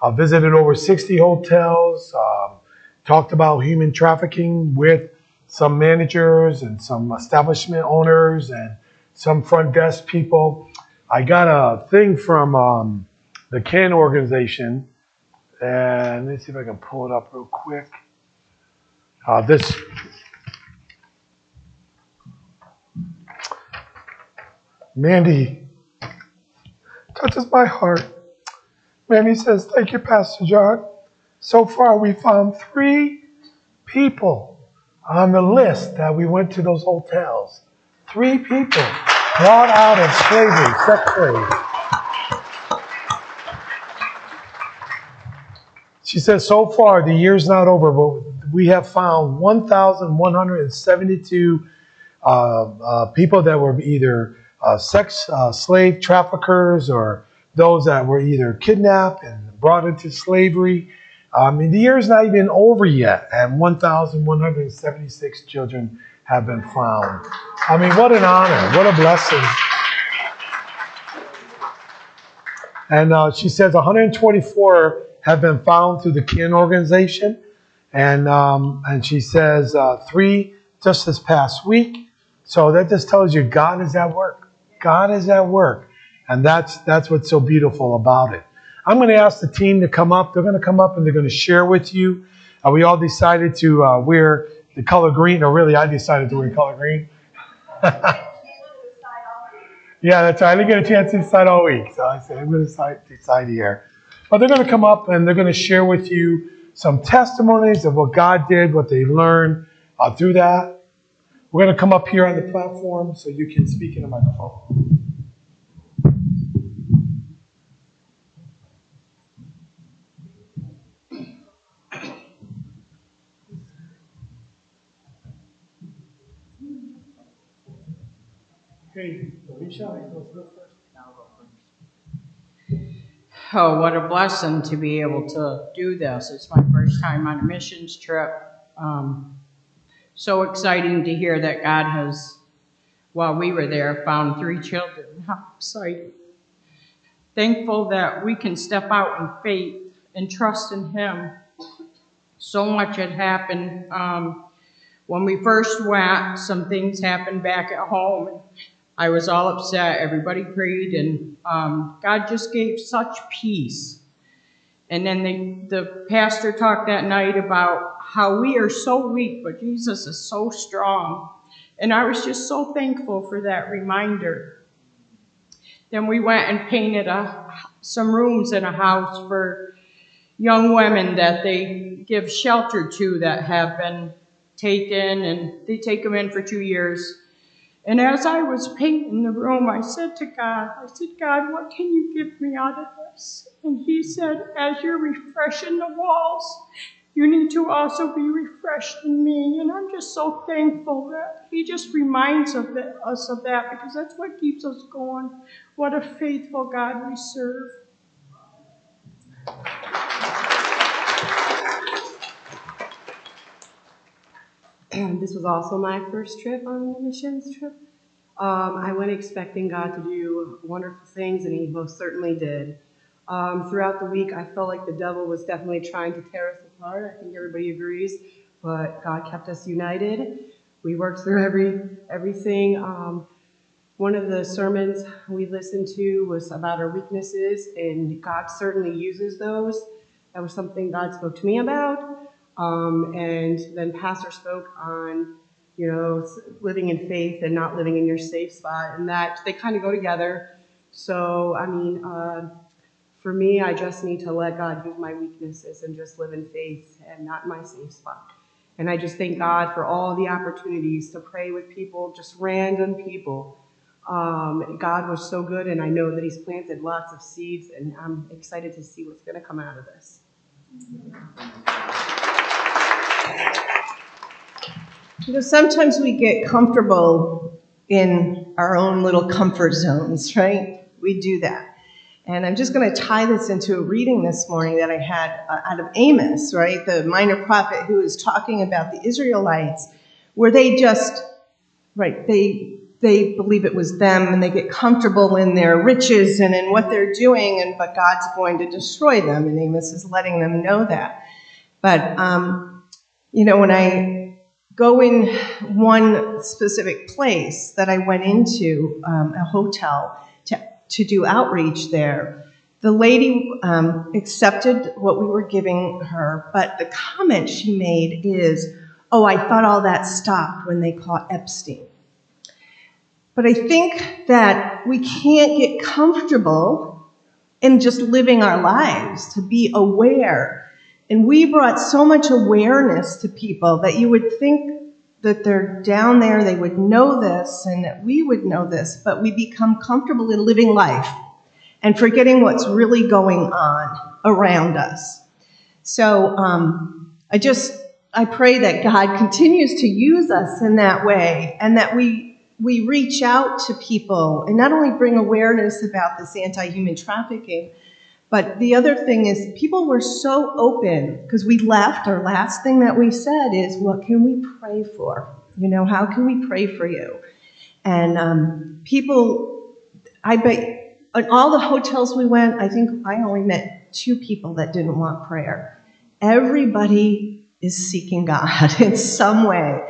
visited over 60 hotels, talked about human trafficking with some managers and some establishment owners and some front desk people. I got a thing from the CAN organization, and let me see if I can pull it up real quick. This Mandy touches my heart. Mandy says, "Thank you, Pastor John. So far, we found 3 people on the list that we went to those hotels. 3 people brought out of slavery, sex slaves." She says, so far, the year's not over, but we have found 1,172 people that were either sex slave traffickers or those that were either kidnapped and brought into slavery. The year's not even over yet, and 1,176 children have been found. What an honor, what a blessing. And she says 124 have been found through the CAN organization, and she says 3 just this past week. So that just tells you God is at work. God is at work, and that's what's so beautiful about it. I'm going to ask the team to come up. They're going to come up and they're going to share with you. We all decided to wear the color green, or really I decided to wear color green. Yeah, that's right. I didn't get a chance to decide all week, so I said I'm going to decide here. But they're going to come up and they're going to share with you some testimonies of what God did, what they learned through that. We're going to come up here on the platform so you can speak in the microphone. Hey, Alicia, I go first. Oh, what a blessing to be able to do this. It's my first time on a missions trip. So exciting to hear that God has, while we were there, found 3 children. How exciting. Thankful that we can step out in faith and trust in Him. So much had happened. When we first went, some things happened back at home. I was all upset. Everybody prayed, and God just gave such peace. And then the pastor talked that night about how we are so weak, but Jesus is so strong. And I was just so thankful for that reminder. Then we went and painted some rooms in a house for young women that they give shelter to that have been taken, and they take them in for 2 years. And as I was painting the room, I said, God, what can you give me out of this? And He said, as you're refreshing the walls, you need to also be refreshed in me. And I'm just so thankful that He just reminds us of that, because that's what keeps us going. What a faithful God we serve. This was also my first trip on the missions trip. I went expecting God to do wonderful things, and He most certainly did. Throughout the week, I felt like the devil was definitely trying to tear us apart. I think everybody agrees, but God kept us united. We worked through everything. One of the sermons we listened to was about our weaknesses, and God certainly uses those. That was something God spoke to me about. And then Pastor spoke on, living in faith and not living in your safe spot, and that they kind of go together. So, for me, I just need to let God use my weaknesses and just live in faith and not in my safe spot. And I just thank God for all the opportunities to pray with people, just random people. God was so good, and I know that He's planted lots of seeds, and I'm excited to see what's going to come out of this. Sometimes we get comfortable in our own little comfort zones, right? We do that. And I'm just going to tie this into a reading this morning that I had out of Amos, right? The minor prophet who is talking about the Israelites, where they they believe it was them, and they get comfortable in their riches and in what they're doing, but God's going to destroy them, and Amos is letting them know that. But, when I go in one specific place that I went into, a hotel, to do outreach there, the lady accepted what we were giving her, but the comment she made is, "Oh, I thought all that stopped when they caught Epstein." But I think that we can't get comfortable in just living our lives, to be aware. And we brought so much awareness to people that you would think that they're down there, they would know this, and that we would know this, but we become comfortable in living life and forgetting what's really going on around us. So I pray that God continues to use us in that way, and that we reach out to people and not only bring awareness about this anti-human trafficking, but the other thing is people were so open because we left. Our last thing that we said is, what can we pray for? How can we pray for you? And people, I bet, in all the hotels we went, I think I only met 2 people that didn't want prayer. Everybody is seeking God in some way.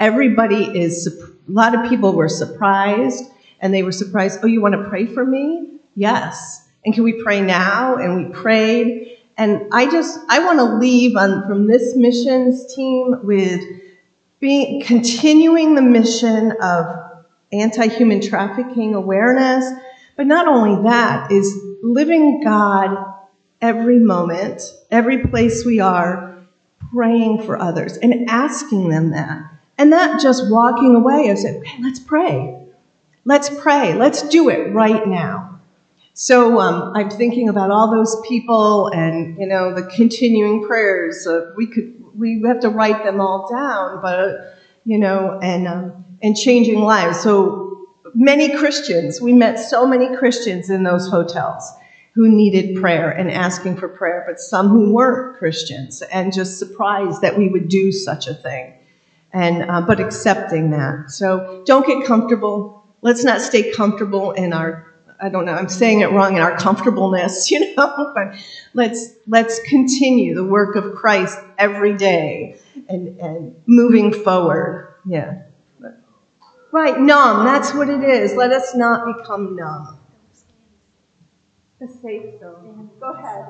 A lot of people were surprised, and they were surprised, "Oh, you want to pray for me?" "Yes." "And can we pray now?" And we prayed. And I want to leave from this missions team with continuing the mission of anti-human trafficking awareness. But not only that, is living God every moment, every place we are, praying for others and asking them that. And not just walking away and saying, "Okay, let's pray. Let's pray. Let's do it right now." So I'm thinking about all those people and, the continuing prayers. We have to write them all down, but, and changing lives. So many Christians, we met so many Christians in those hotels who needed prayer and asking for prayer, but some who weren't Christians and just surprised that we would do such a thing. And but accepting that. So don't get comfortable. Let's not stay comfortable in our, I don't know, I'm saying it wrong, in our comfortableness, but let's continue the work of Christ every day and moving forward. Yeah. Right, numb, that's what it is. Let us not become numb. The safe zone. Go ahead.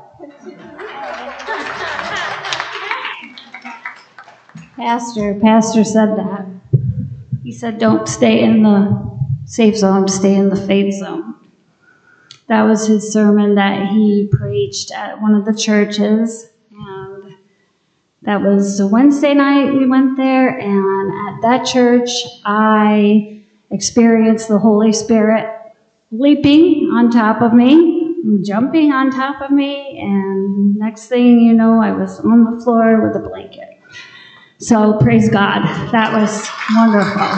Pastor said that. He said, don't stay in the safe zone, stay in the faith zone. That was his sermon that he preached at one of the churches. And that was a Wednesday night we went there. And at that church, I experienced the Holy Spirit leaping on top of me, jumping on top of me. And next thing you know, I was on the floor with a blanket. So praise God. That was wonderful.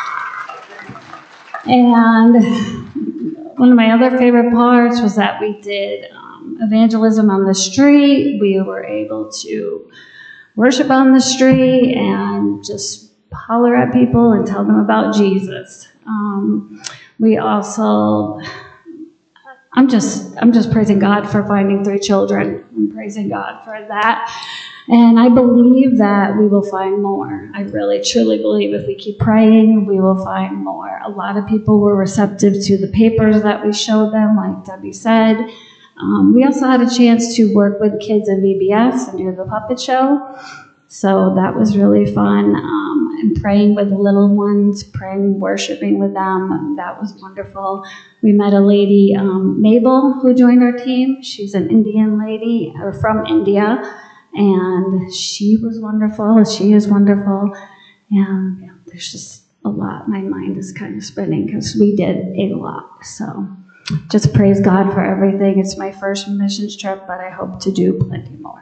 And one of my other favorite parts was that we did evangelism on the street. We were able to worship on the street and just holler at people and tell them about Jesus. We also, I'm just praising God for finding 3 children. I'm praising God for that. And I believe that we will find more. I really, truly believe if we keep praying, we will find more. A lot of people were receptive to the papers that we showed them, like Debbie said. We also had a chance to work with kids at VBS and do the puppet show. So that was really fun. And praying with the little ones, praying, worshiping with them, that was wonderful. We met a lady, Mabel, who joined our team. She's an Indian lady, or from India. And she was wonderful. She is wonderful. And yeah, there's just a lot. My mind is kind of spinning because we did a lot. So just praise God for everything. It's my first missions trip, but I hope to do plenty more.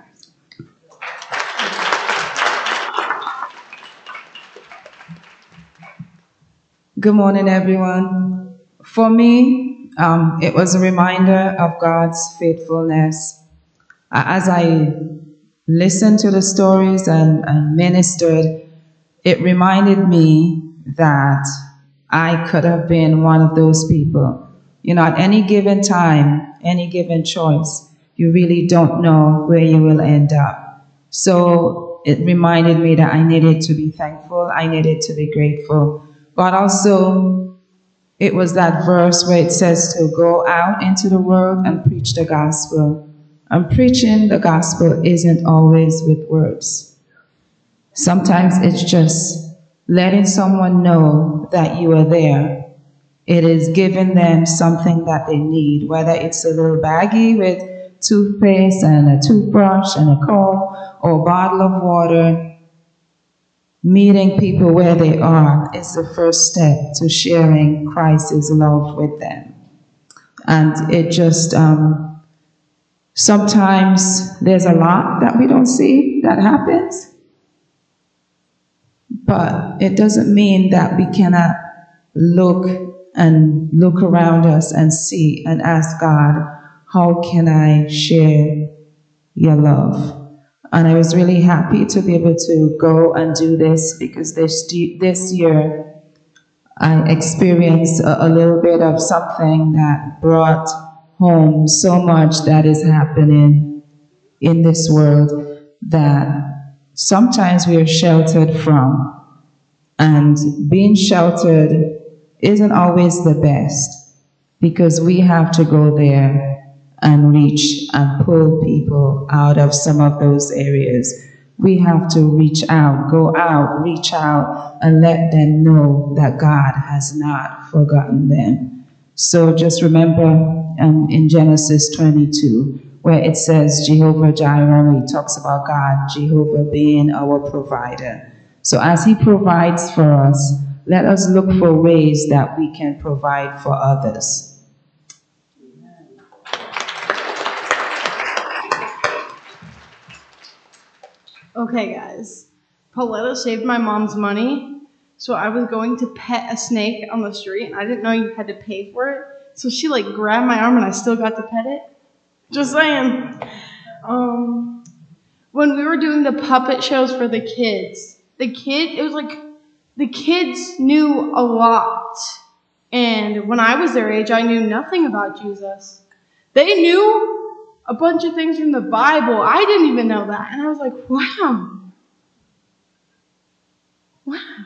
Good morning, everyone. For me, it was a reminder of God's faithfulness. As I listened to the stories and ministered, it reminded me that I could have been one of those people. You know, at any given time, any given choice, you really don't know where you will end up. So it reminded me that I needed to be thankful, I needed to be grateful. But also, it was that verse where it says to go out into the world and preach the gospel. And preaching the gospel isn't always with words. Sometimes it's just letting someone know that you are there. It is giving them something that they need, whether it's a little baggie with toothpaste and a toothbrush and a comb or a bottle of water. Meeting people where they are is the first step to sharing Christ's love with them. And it just, sometimes there's a lot that we don't see that happens. But it doesn't mean that we cannot look around us and see and ask God, how can I share your love? And I was really happy to be able to go and do this because this year I experienced a little bit of something that brought home so much that is happening in this world that sometimes we are sheltered from. And being sheltered isn't always the best because we have to go there and reach and pull people out of some of those areas. We have to reach out, go out, reach out, and let them know that God has not forgotten them. So just remember in Genesis 22, where it says Jehovah Jireh, it talks about God, Jehovah being our provider. So as he provides for us, let us look for ways that we can provide for others. Okay, guys. Pauletta saved my mom's money, so I was going to pet a snake on the street, and I didn't know you had to pay for it. So she like grabbed my arm, and I still got to pet it. Just saying. When we were doing the puppet shows for the kids, the kids knew a lot. And when I was their age, I knew nothing about Jesus. They knew a bunch of things from the Bible. I didn't even know that. And I was like, wow. Wow.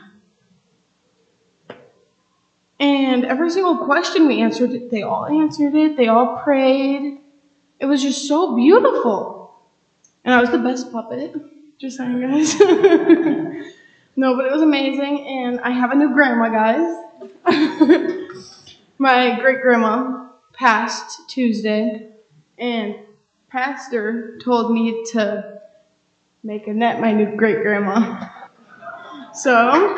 And every single question we answered, they all answered it. They all prayed. It was just so beautiful. And I was the best puppet. Just saying, guys. No, but it was amazing. And I have a new grandma, guys. My great-grandma passed Tuesday. And Pastor told me to make Annette my new great-grandma. So...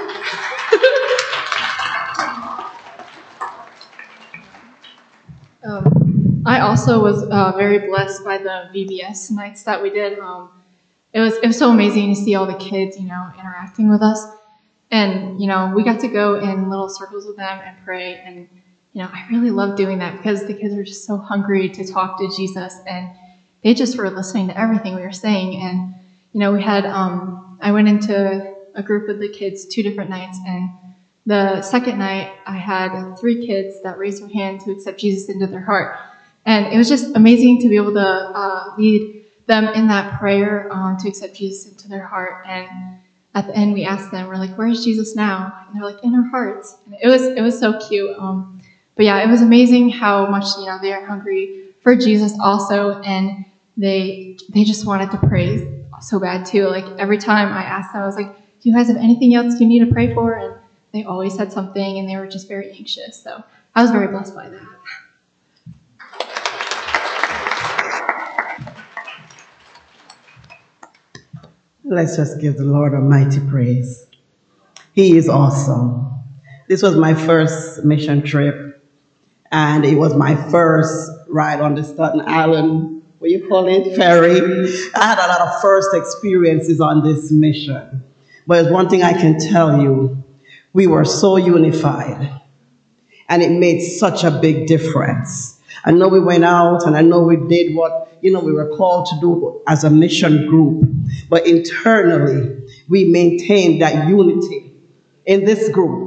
I also was very blessed by the VBS nights that we did. It was so amazing to see all the kids, interacting with us. And, we got to go in little circles with them and pray. And, I really loved doing that because the kids were just so hungry to talk to Jesus. And they just were listening to everything we were saying. And, we had, I went into a group with the kids 2 different nights. And the second night, I had 3 kids that raised their hand to accept Jesus into their heart. And it was just amazing to be able to lead them in that prayer to accept Jesus into their heart. And at the end, we asked them, we're like, where's Jesus now? And they're like, in our hearts. And it was so cute. But yeah, it was amazing how much, they are hungry for Jesus also. And they just wanted to pray so bad too. Like every time I asked them, I was like, do you guys have anything else you need to pray for? And they always had something, and they were just very anxious. So I was very blessed by that. Let's just give the Lord Almighty praise. He is awesome. This was my first mission trip, and it was my first ride on the Staten Island, what you call it, ferry. I had a lot of first experiences on this mission. But there's one thing I can tell you. We were so unified, and it made such a big difference. I know we went out, and I know we did what we were called to do as a mission group, but internally, we maintained that unity in this group.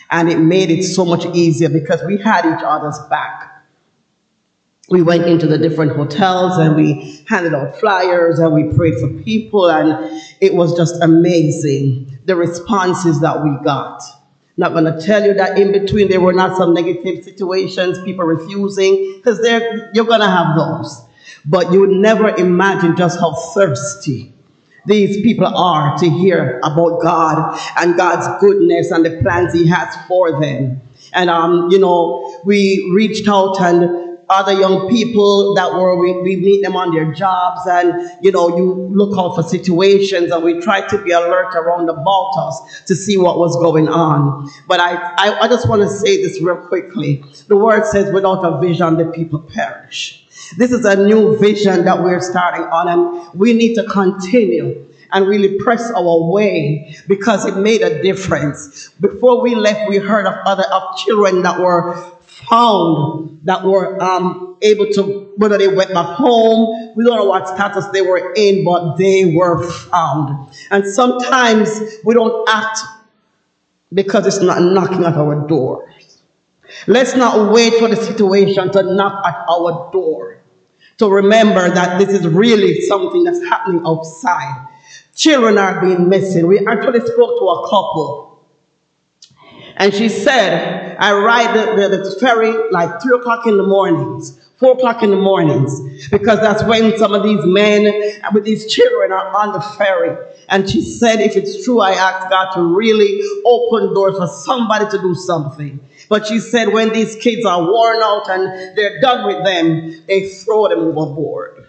And it made it so much easier because we had each other's back. We went into the different hotels and we handed out flyers and we prayed for people, and it was just amazing, the responses that we got. Not going to tell you that in between there were not some negative situations, people refusing, because you're going to have those. But you would never imagine just how thirsty these people are to hear about God and God's goodness and the plans He has for them. And, we reached out, and other young people that we meet them on their jobs, and, you look out for situations, and we try to be alert around about us to see what was going on. But I just want to say this real quickly. The word says, without a vision, the people perish. This is a new vision that we're starting on, and we need to continue and really press our way because it made a difference. Before we left, we heard of children that were found, that were able to, whether they went back home, we don't know what status they were in, but they were found. And sometimes we don't act because it's not knocking at our doors. Let's not wait for the situation to knock at our door, to remember that this is really something that's happening outside. Children are being missing. We actually spoke to a couple, and she said, I ride the ferry like 3 o'clock in the mornings, 4 o'clock in the mornings, because that's when some of these men with these children are on the ferry. And she said, if it's true, I asked God to really open doors for somebody to do something. But she said, when these kids are worn out and they're done with them, they throw them overboard.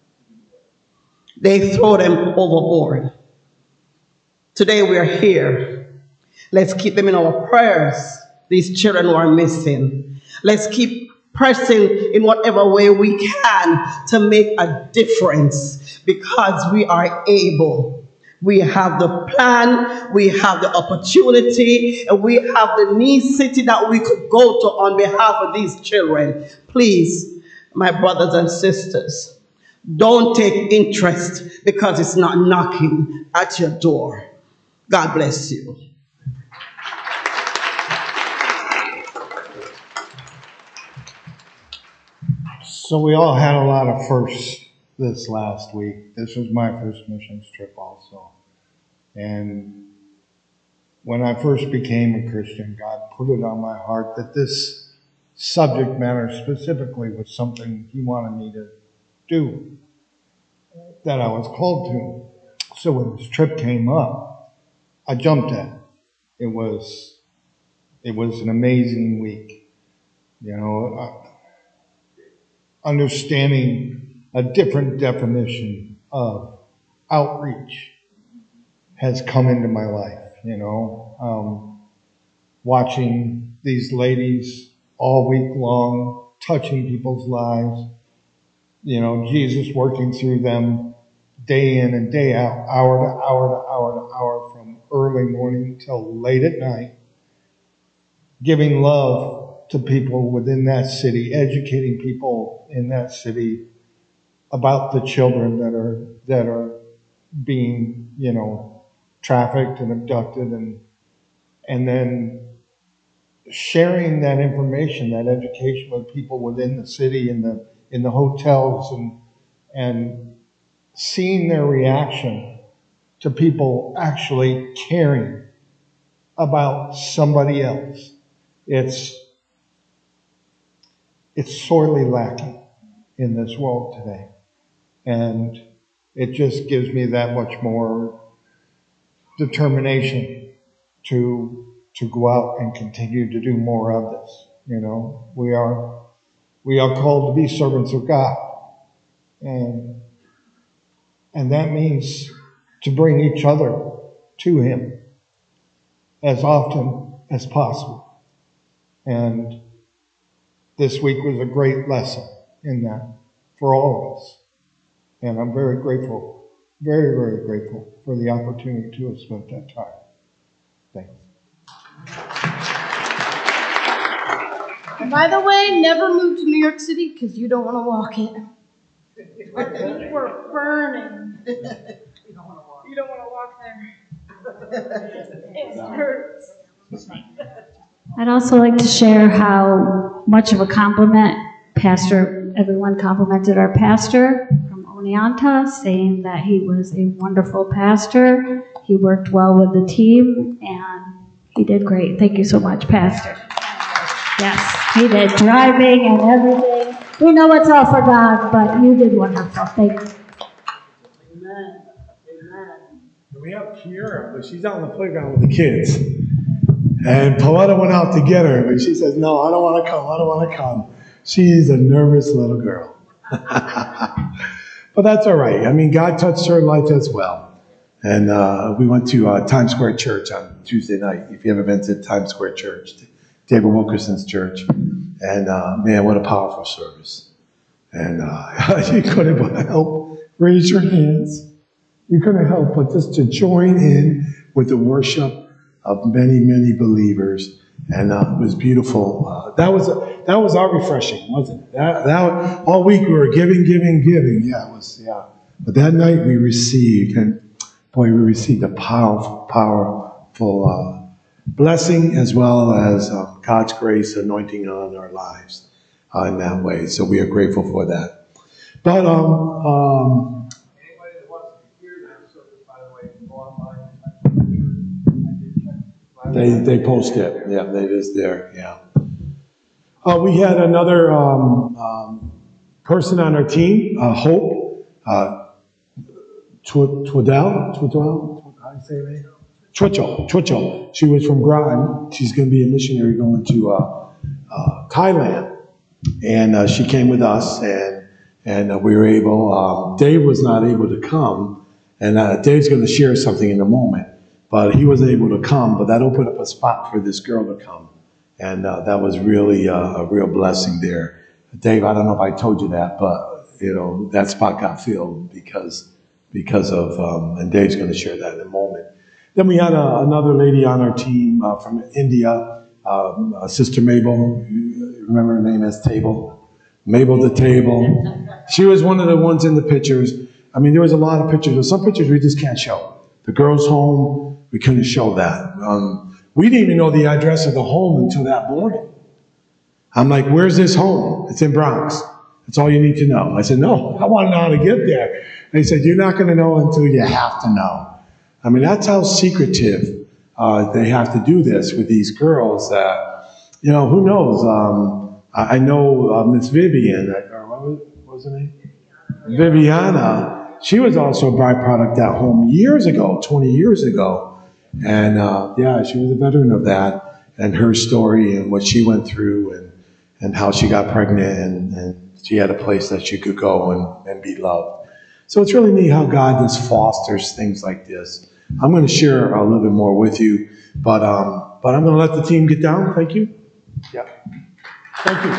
They throw them overboard. Today we're here. Let's keep them in our prayers, these children who are missing. Let's keep pressing in whatever way we can to make a difference, because we are able. We have the plan, we have the opportunity, and we have the nice city that we could go to on behalf of these children. Please, my brothers and sisters, don't take interest because it's not knocking at your door. God bless you. So we all had a lot of firsts this last week. This was my first missions trip also. And when I first became a Christian, God put it on my heart that this subject matter specifically was something He wanted me to do, that I was called to. So when this trip came up, I jumped at it. It was an amazing week. Understanding a different definition of outreach has come into my life, watching these ladies all week long, touching people's lives, Jesus working through them day in and day out, hour to hour to hour to hour, from early morning till late at night, giving love to people within that city, educating people in that city about the children that are being, trafficked and abducted, and then sharing that information, that education with people within the city, in the hotels, and seeing their reaction to people actually caring about somebody else. It's sorely lacking in this world today. And it just gives me that much more determination to go out and continue to do more of this. We are called to be servants of God. And that means to bring each other to Him as often as possible. And this week was a great lesson in that for all of us. And I'm very grateful, very, very grateful for the opportunity to have spent that time. Thanks. And by the way, never move to New York City because you don't want to walk it. Our feet were burning. You don't want to walk there. It hurts. I'd also like to share how much of a compliment everyone complimented our pastor from Oneonta, saying that he was a wonderful pastor. He worked well with the team, and he did great. Thank you so much, Pastor. Yes, he did. Driving and everything. We know it's all for God, but you did wonderful. Thank you. Amen. Amen. We have Kiera, but she's out on the playground with the kids. And Pauletta went out to get her, but she says, no, I don't want to come. I don't want to come. She's a nervous little girl. But that's all right. I mean, God touched her life as well. And we went to Times Square Church on Tuesday night. If you ever been to Times Square Church, David Wilkerson's church. And man, what a powerful service. And you couldn't but help raise your hands. You couldn't help but just to join in with the worship of many, many believers. And it was beautiful. That was our refreshing, wasn't it? That all week we were giving. Yeah, it was, yeah. But that night we received, and boy, we received a powerful blessing as well as God's grace anointing on our lives in that way. So we are grateful for that. But anybody that wants to hear that service, by the way, go online. They post it. Yeah, it is there. Yeah. We had another person on our team, Hope Twiddell. How do you say her name? Twitchell. She was from Groton. She's going to be a missionary going to Thailand, and she came with us, and we were able. Dave was not able to come, and Dave's going to share something in a moment. But he wasn't able to come, but that opened up a spot for this girl to come. And that was really a real blessing there. Dave, I don't know if I told you that, but, that spot got filled because of, and Dave's going to share that in a moment. Then we had another lady on our team from India, Sister Mabel. You remember her name as Table? Mabel the Table. She was one of the ones in the pictures. I mean, there was a lot of pictures. There's some pictures we just can't show. The girl's home, we couldn't show that. We didn't even know the address of the home until that morning. I'm like, where's this home? It's in Bronx. That's all you need to know. I said, no, I want to know how to get there. And he said, you're not going to know until you have to know. I mean, that's how secretive they have to do this with these girls that, who knows? I know Miss Vivian, or what was her name? Viviana. She was also a byproduct at home years ago, 20 years ago. And she was a veteran of that, and her story and what she went through and how she got pregnant and she had a place that she could go and be loved. So it's really neat how God just fosters things like this. I'm going to share a little bit more with you, but I'm going to let the team get down. Thank you. Yeah. Thank you.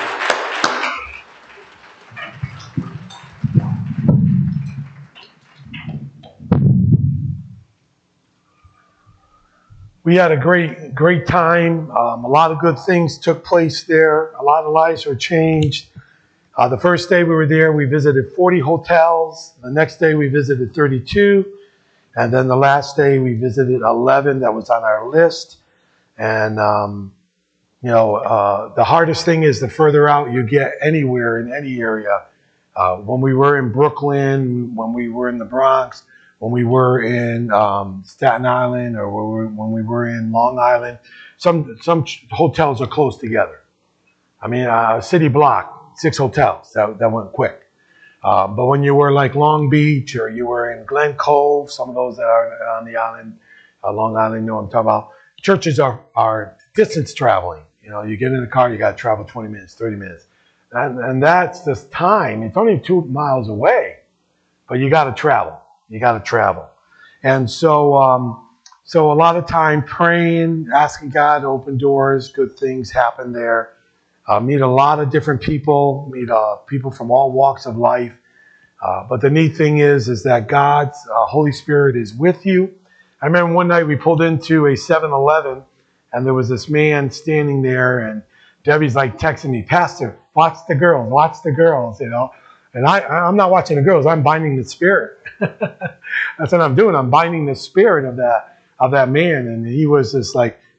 We had a great time. A lot of good things took place there. A lot of lives were changed. The first day we were there, we visited 40 hotels. The next day we visited 32. And then the last day we visited 11 that was on our list. And, the hardest thing is the further out you get anywhere in any area. When we were in Brooklyn, when we were in the Bronx, when we were in Staten Island, or when we were in Long Island, some hotels are close together. I mean, a city block, 6 hotels, that went quick. But when you were like Long Beach, or you were in Glen Cove, some of those that are on the island, Long Island, know what I'm talking about. Churches are distance traveling. You get in the car, you got to travel 20 minutes, 30 minutes. And that's just time. It's only 2 miles away, but you got to travel. You got to travel. And so a lot of time praying, asking God to open doors, good things happen there. Meet a lot of different people, meet people from all walks of life. But the neat thing is that God's Holy Spirit is with you. I remember one night we pulled into a 7-Eleven, and there was this man standing there, and Debbie's like texting me, Pastor, watch the girls, And I'm not watching the girls. I'm binding the spirit. That's what I'm doing. I'm binding the spirit of that man. And he was just like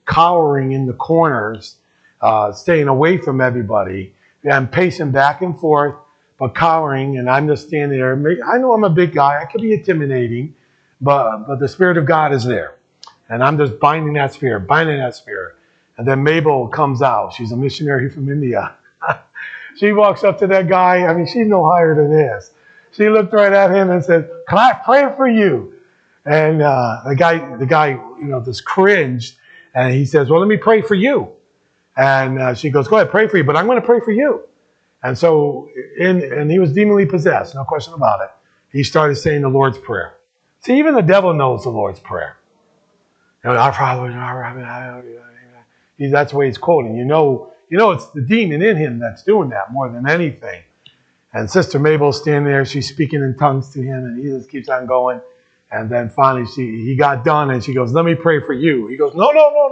cowering in the corners, staying away from everybody, and pacing back and forth, but cowering, and I'm just standing there. I know I'm a big guy. I could be intimidating, but the Spirit of God is there. And I'm just binding that spirit. And then Mabel comes out. She's a missionary from India. She walks up to that guy. I mean, she's no higher than this. She looked right at him and said, "Can I pray for you?" And the guy, just cringed. And he says, "Well, let me pray for you." And she goes, "Go ahead, pray for you, but I'm going to pray for you." And so, and he was demonly possessed, no question about it. He started saying the Lord's Prayer. See, even the devil knows the Lord's Prayer. Our Father, that's the way he's quoting. You know, it's the demon in him that's doing that more than anything. And Sister Mabel's standing there. She's speaking in tongues to him, and he just keeps on going. And then finally, he got done, and she goes, "Let me pray for you." He goes, "No.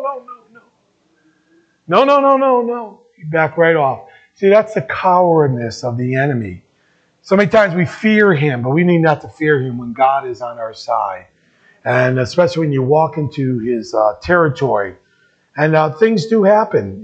No. He backed right off. See, that's the cowardness of the enemy. So many times we fear him, but we need not to fear him when God is on our side. And especially when you walk into his territory. And things do happen,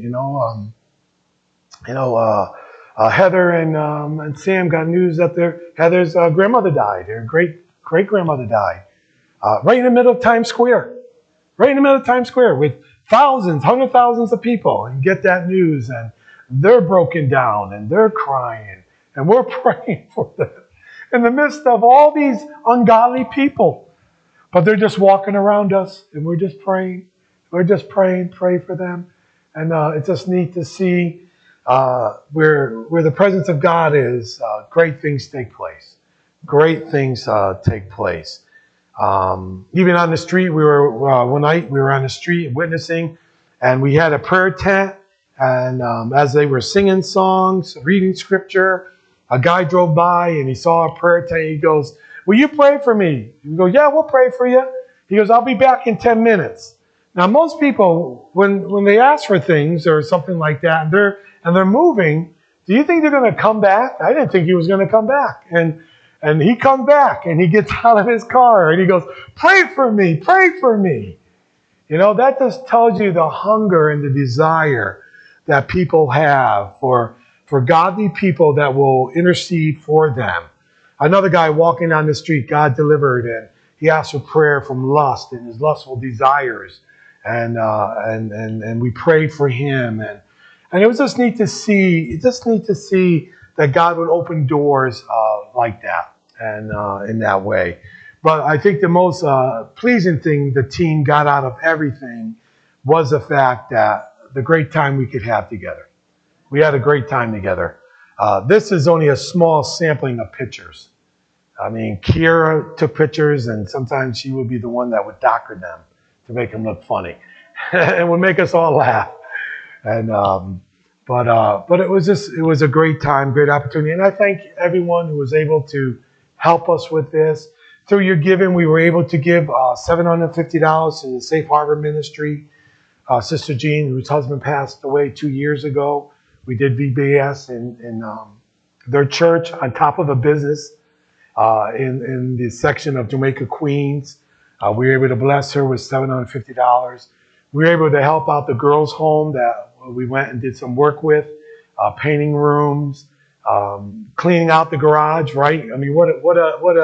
Heather and Sam got news that Heather's grandmother died. Her great-grandmother died. Right in the middle of Times Square. Right in the middle of Times Square with thousands, hundreds of thousands of people. And get that news. And they're broken down. And they're crying. And we're praying for them. In the midst of all these ungodly people. But they're just walking around us. And we're just praying. We're just praying, pray for them. And it's just neat to see where the presence of God is, great things take place. Great things take place. Even on the street, one night we were on the street witnessing, and we had a prayer tent. And as they were singing songs, reading scripture, a guy drove by and he saw a prayer tent. He goes, "Will you pray for me?" We go, "Yeah, we'll pray for you." He goes, "I'll be back in 10 minutes. Now, most people, when they ask for things or something like that, and they're moving, do you think they're going to come back? I didn't think he was going to come back. And he comes back, and he gets out of his car, and he goes, "Pray for me, pray for me." That just tells you the hunger and the desire that people have for godly people that will intercede for them. Another guy walking down the street, God delivered, and he asked for prayer from lust and his lustful desires. And we prayed for him, and it was just neat to see. That God would open doors like that and in that way. But I think the most pleasing thing the team got out of everything was the fact that the great time we could have together. We had a great time together. This is only a small sampling of pictures. I mean, Kira took pictures, and sometimes she would be the one that would doctor them to make them look funny. It would make us all laugh. And but it was a great time, great opportunity. And I thank everyone who was able to help us with this. Through your giving, we were able to give $750 to the Safe Harbor Ministry. Sister Jean, whose husband passed away 2 years ago, we did VBS in their church on top of a business in the section of Jamaica, Queens. We were able to bless her with $750. We were able to help out the girls' home that we went and did some work with, painting rooms, cleaning out the garage. Right? I mean, what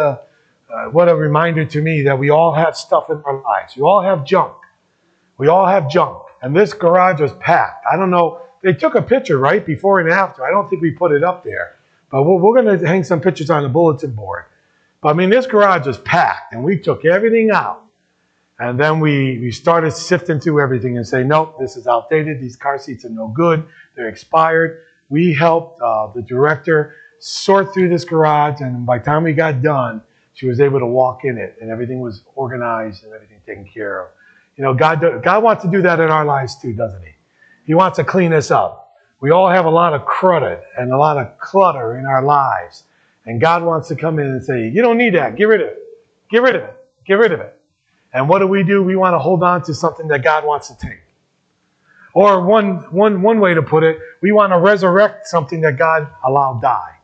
a reminder to me that we all have stuff in our lives. We all have junk. We all have junk, and this garage was packed. I don't know. They took a picture, right, before and after. I don't think we put it up there, but we're going to hang some pictures on the bulletin board. But I mean, this garage was packed, and we took everything out. And then we started sifting through everything and say, nope, this is outdated. These car seats are no good. They're expired. We helped the director sort through this garage, and by the time we got done, she was able to walk in it, and everything was organized and everything taken care of. God wants to do that in our lives too, doesn't he? He wants to clean us up. We all have a lot of crud and a lot of clutter in our lives. And God wants to come in and say, you don't need that. Get rid of it. Get rid of it. Get rid of it. And what do? We want to hold on to something that God wants to take. Or one way to put it, we want to resurrect something that God allowed die.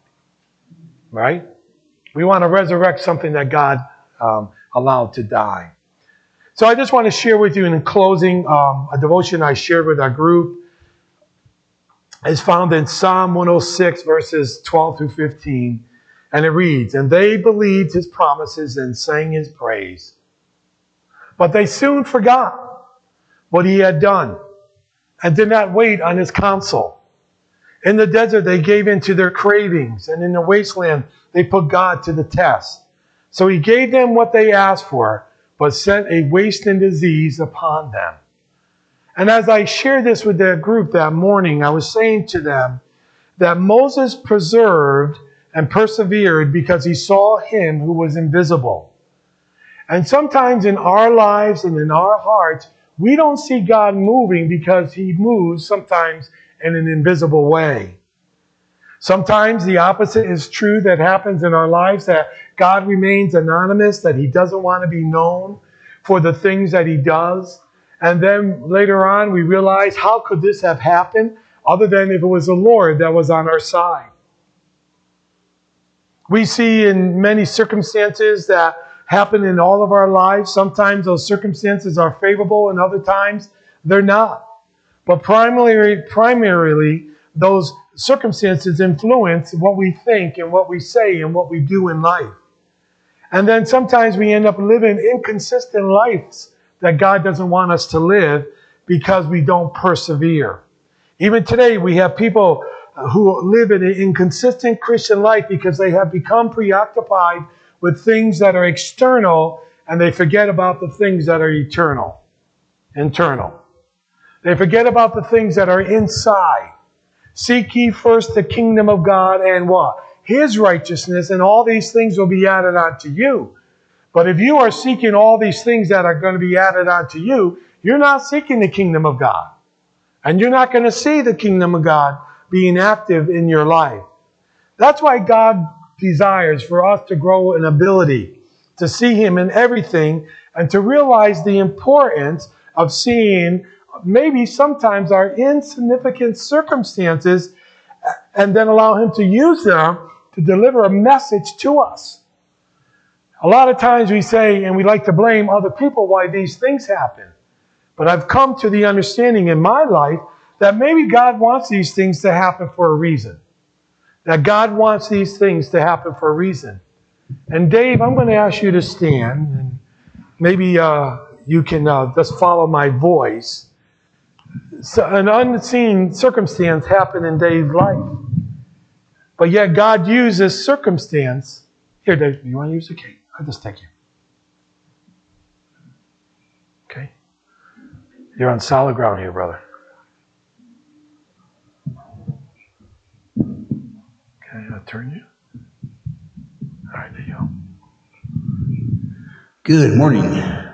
Right? We want to resurrect something that God allowed to die. So I just want to share with you in closing a devotion I shared with our group. It's found in Psalm 106, verses 12 through 15. And it reads, "And they believed his promises and sang his praise. But they soon forgot what he had done and did not wait on his counsel. In the desert they gave in to their cravings, and in the wasteland they put God to the test. So he gave them what they asked for, but sent a wasting disease upon them." And as I shared this with the group that morning, I was saying to them that Moses preserved and persevered because he saw him who was invisible. And sometimes in our lives and in our hearts, we don't see God moving because he moves sometimes in an invisible way. Sometimes the opposite is true that happens in our lives, that God remains anonymous, that he doesn't want to be known for the things that he does. And then later on we realize, how could this have happened other than if it was the Lord that was on our side? We see in many circumstances that happen in all of our lives. Sometimes those circumstances are favorable and other times they're not. But primarily those circumstances influence what we think and what we say and what we do in life. And then sometimes we end up living inconsistent lives that God doesn't want us to live because we don't persevere. Even today we have people who live in an inconsistent Christian life because they have become preoccupied with things that are external and they forget about the things that are internal. They forget about the things that are inside. Seek ye first the kingdom of God and what? His righteousness, and all these things will be added unto you. But if you are seeking all these things that are going to be added unto you, you're not seeking the kingdom of God. And you're not going to see the kingdom of God being active in your life. That's why God desires for us to grow an ability to see him in everything and to realize the importance of seeing maybe sometimes our insignificant circumstances and then allow him to use them to deliver a message to us. A lot of times we say, and we like to blame other people why these things happen. But I've come to the understanding in my life that maybe God wants these things to happen for a reason. That God wants these things to happen for a reason. And Dave, I'm going to ask you to stand, and maybe you can just follow my voice. So an unseen circumstance happened in Dave's life. But yet God used this circumstance. Here, Dave, you want to use the cake? I'll just take you. Okay? You're on solid ground here, brother. Okay, I'll turn you. All right, there you go. Good morning.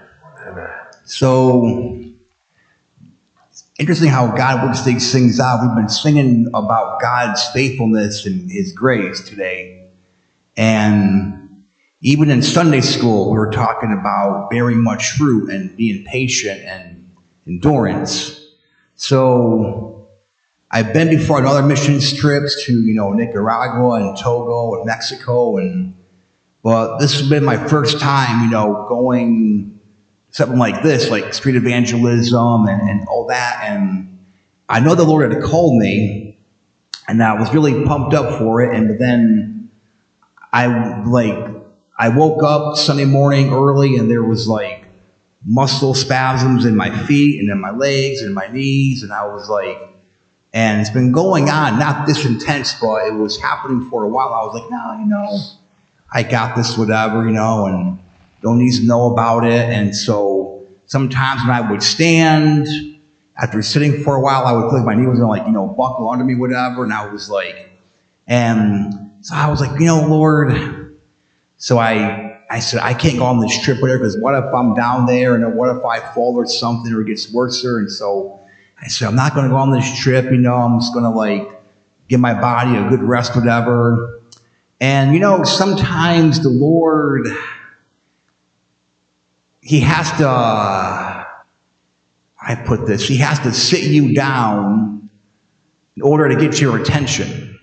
So, it's interesting how God works these things out. We've been singing about God's faithfulness and his grace today. And even in Sunday school, we were talking about bearing much fruit and being patient and endurance. So, I've been before on other missions trips to, Nicaragua and Togo and Mexico, but this has been my first time, going something like this, like street evangelism and all that. And I know the Lord had called me, and I was really pumped up for it. And then I woke up Sunday morning early, and there was like muscle spasms in my feet and in my legs and my knees, and I was like, and it's been going on, not this intense, but it was happening for a while. I was like, no, I got this, whatever, and don't need to know about it. And so sometimes when I would stand, after sitting for a while, I would feel like my knee was going to buckle under me, whatever. And I was like, and so I was like, Lord. So I said, I can't go on this trip with her because what if I'm down there and what if I fall or something or it gets worse? And so I said, I'm not going to go on this trip. I'm just going to give my body a good rest, whatever. And, sometimes the Lord, he has to sit you down in order to get your attention.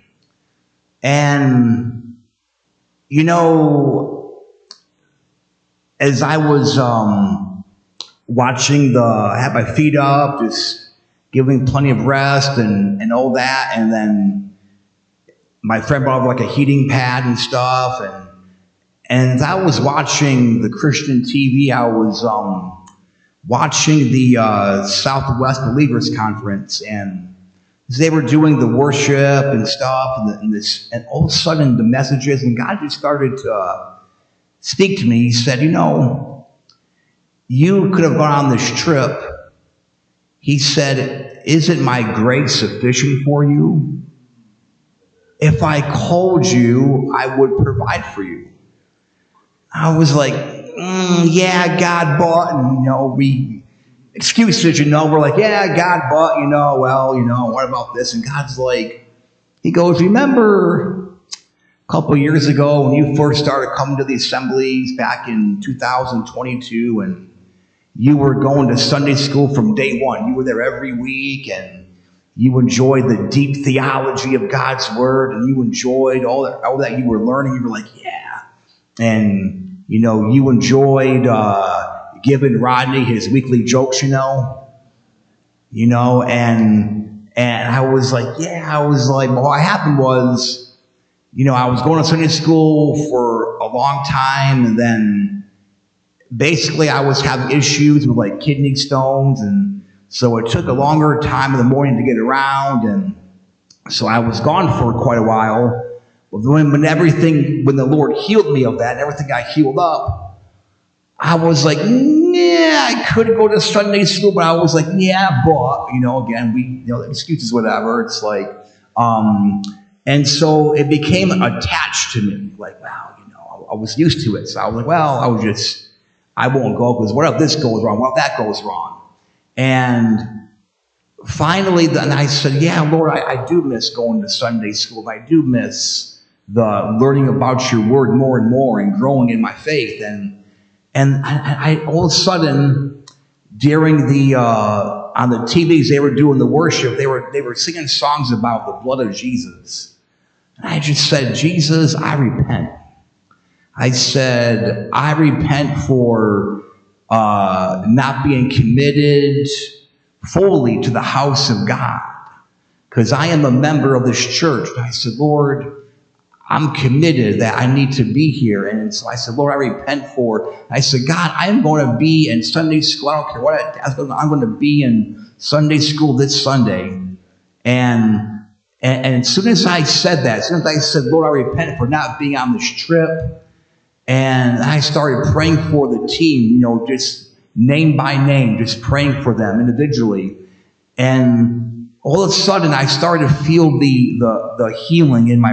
And, as I was I had my feet up, just giving plenty of rest and all that. And then my friend brought over like a heating pad and stuff. And as I was watching the Christian TV, I was watching the Southwest Believers Conference, and they were doing the worship and stuff, and all of a sudden the messages, and God just started to speak to me. He said, you know, you could have gone on this trip. He said, isn't my grace sufficient for you? If I called you, I would provide for you. I was like, yeah, God, but, and, you know, excuses, you know, we're like, yeah, God, but, you know, well, you know, what about this? And God's like, he goes, remember a couple of years ago when you first started coming to the assemblies back in 2022, and you were going to Sunday school from day one. You were there every week, and you enjoyed the deep theology of God's word, and you enjoyed all that you were learning. You were like, yeah. And, you know, you enjoyed giving Rodney his weekly jokes, you know, and I was like, yeah, well, what happened was, you know, I was going to Sunday school for a long time, and then basically I was having issues with like kidney stones, and so it took a longer time in the morning to get around, and so I was gone for quite a while. But when the Lord healed me of that, and everything got healed up, I was like, yeah, I could go to Sunday school, but I was like, yeah, but, you know, again, excuses, whatever. It's like, and so it became attached to me. Like, wow, you know, I was used to it. So I was like, well, I won't go, because what if this goes wrong? What if that goes wrong? And finally, then I said, yeah, Lord, I do miss going to Sunday school. I do miss the learning about your word more and more and growing in my faith. And I all of a sudden, during on the TVs, they were doing the worship. They were singing songs about the blood of Jesus. And I just said, Jesus, I repent. I said, I repent for not being committed fully to the house of God, because I am a member of this church. And I said, Lord, I'm committed that I need to be here. And so I said, Lord, I repent I said, God, I am going to be in Sunday school. I don't care what I'm going to be in Sunday school this Sunday. And as soon as I said that, as soon as I said, Lord, I repent for not being on this trip, and I started praying for the team, you know, just name by name, just praying for them individually. And all of a sudden, I started to feel the healing in my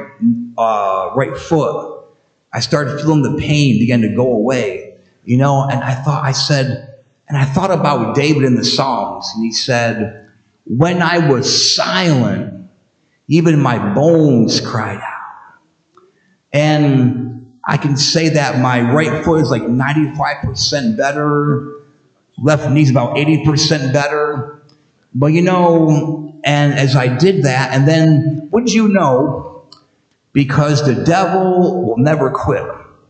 right foot. I started feeling the pain begin to go away, you know. And I thought about David in the Psalms, and he said, when I was silent, even my bones cried out. And I can say that my right foot is like 95% better, left knee's about 80% better. But, you know, and as I did that, and then, wouldn't you know, because the devil will never quit.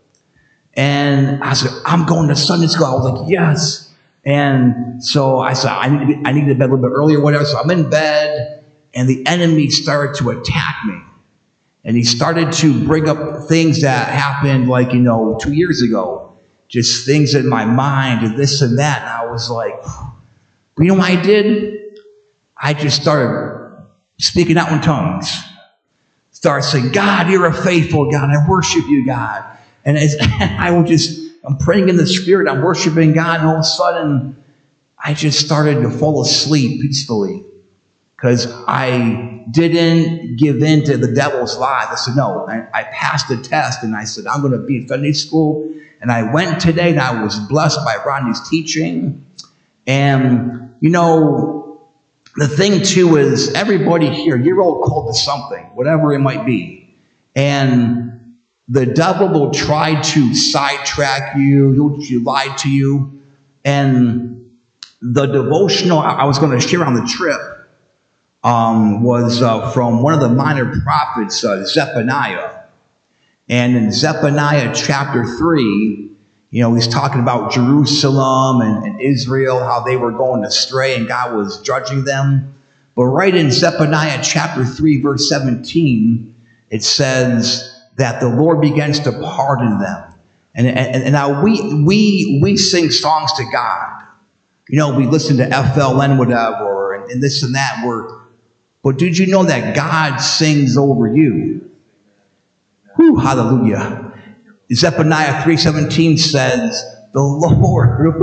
And I said, I'm going to Sunday school. I was like, yes. And so I said, I need to bed a little bit earlier, whatever. So I'm in bed, and the enemy started to attack me. And he started to bring up things that happened, like, you know, 2 years ago. Just things in my mind, and this and that. And I was like, but you know what I did? I just started speaking out in tongues. Started saying, God, you're a faithful God. I worship you, God. And as I'm praying in the Spirit, I'm worshiping God, and all of a sudden, I just started to fall asleep peacefully, because I didn't give in to the devil's lies. I said, no, I passed the test, and I said, I'm going to be in Sunday school. And I went today, and I was blessed by Rodney's teaching. And, you know, the thing, too, is everybody here, you're all called to something, whatever it might be. And the devil will try to sidetrack you. He'll lie to you. And the devotional I was going to share on the trip was from one of the minor prophets, Zephaniah. And in Zephaniah chapter 3, You know, he's talking about Jerusalem and Israel, how they were going astray and God was judging them. But right in Zephaniah chapter 3, verse 17, it says that the Lord begins to pardon them. And now we sing songs to God. You know, we listen to FLN, whatever, and this and that. But did you know that God sings over you? Whew, hallelujah. Zephaniah 3:17 says, the Lord.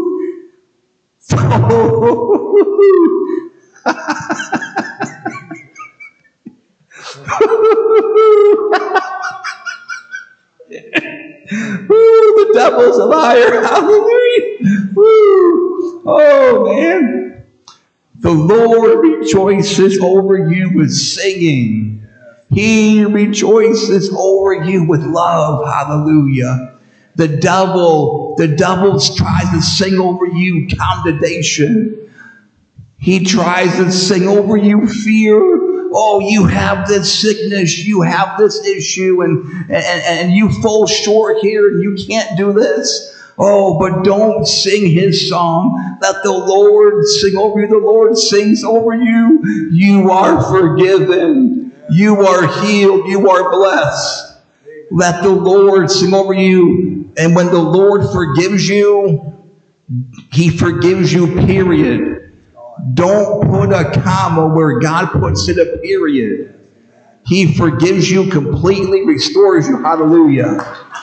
The devil's a liar. Hallelujah. Woo. Oh, man. The Lord rejoices over you with singing. He rejoices over you with love. Hallelujah. The devil tries to sing over you condemnation. He tries to sing over you fear. Oh, you have this sickness, you have this issue, and you fall short here, and you can't do this. Oh, but don't sing his song. Let the Lord sing over you. The Lord sings over you. You are forgiven. You are healed. You are blessed. Let the Lord sing over you. And when the Lord forgives you, he forgives you, period. Don't put a comma where God puts it a period. He forgives you completely, restores you. Hallelujah.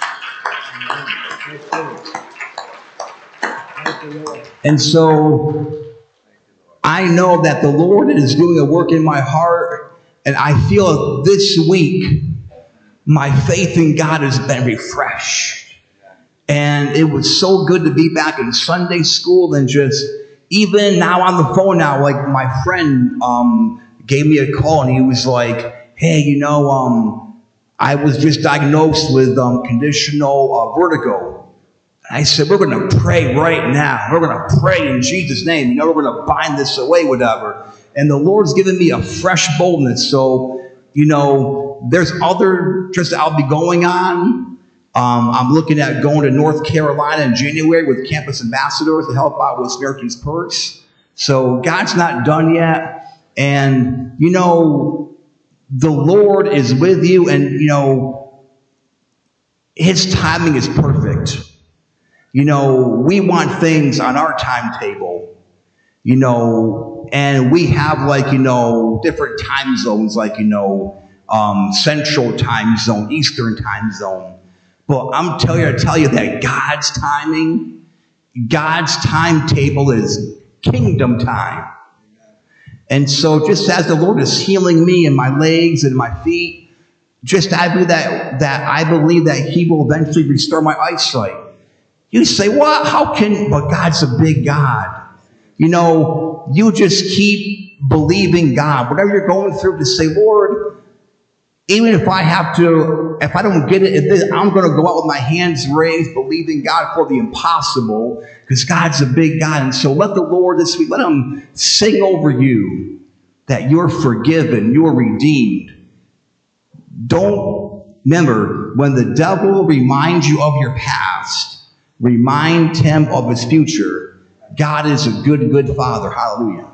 And so I know that the Lord is doing a work in my heart, and I feel this week my faith in God has been refreshed. And it was so good to be back in Sunday school, and just even now on the phone now, like my friend gave me a call, and he was like, hey, you know, I was just diagnosed with conditional vertigo. I said, we're going to pray right now. We're going to pray in Jesus' name. You know, we're going to bind this away, whatever. And the Lord's given me a fresh boldness. So, you know, there's other trips that I'll be going on. I'm looking at going to North Carolina in January with Campus Ambassadors to help out with Samaritan's Purse. So God's not done yet. And, you know, the Lord is with you. And, you know, his timing is perfect. You know, we want things on our timetable, you know, and we have, like, you know, different time zones, like, you know, Central Time Zone, Eastern Time Zone. But I'm telling you that God's timing, God's timetable is kingdom time. And so just as the Lord is healing me in my legs and my feet, just I believe that he will eventually restore my eyesight. You say, well, how can, but God's a big God. You know, you just keep believing God. Whatever you're going through, to say, Lord, even if I don't get it, I'm going to go out with my hands raised, believing God for the impossible, because God's a big God. And so let the Lord this week, let him sing over you that you're forgiven, you're redeemed. Don't, remember, when the devil reminds you of your past, remind him of his future. God is a good, good Father. Hallelujah.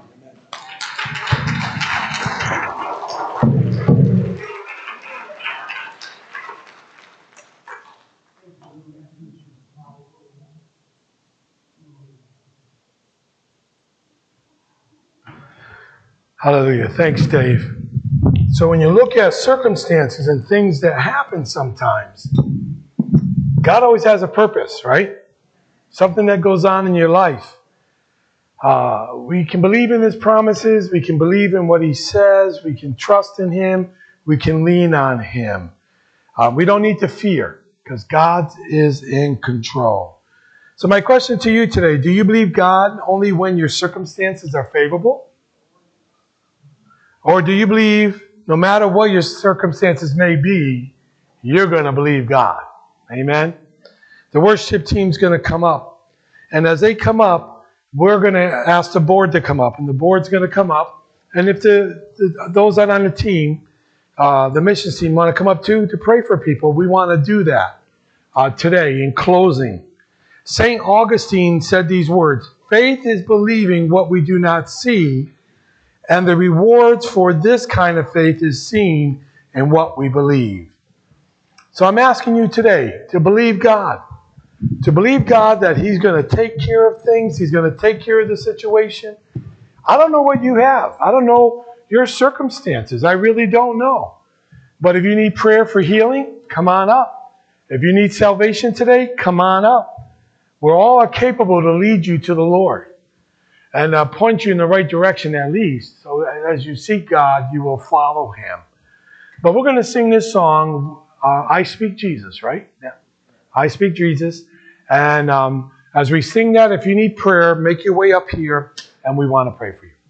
Hallelujah. Thanks, Dave. So when you look at circumstances and things that happen sometimes, God always has a purpose, right? Something that goes on in your life. We can believe in his promises. We can believe in what he says. We can trust in him. We can lean on him. We don't need to fear because God is in control. So my question to you today, do you believe God only when your circumstances are favorable? Or do you believe no matter what your circumstances may be, you're going to believe God? Amen. The worship team's going to come up. And as they come up, we're going to ask the board to come up. And the board's going to come up. And if those that are on the team, the missions team, want to come up too to pray for people, we want to do that today in closing. St. Augustine said these words, faith is believing what we do not see, and the rewards for this kind of faith is seen in what we believe. So I'm asking you today to believe God. To believe God that He's going to take care of things. He's going to take care of the situation. I don't know what you have. I don't know your circumstances. I really don't know. But if you need prayer for healing, come on up. If you need salvation today, come on up. We're all capable to lead you to the Lord and point you in the right direction at least. So as you seek God, you will follow Him. But we're going to sing this song, I Speak Jesus, right? Yeah. I Speak Jesus. And as we sing that, if you need prayer, make your way up here and we want to pray for you.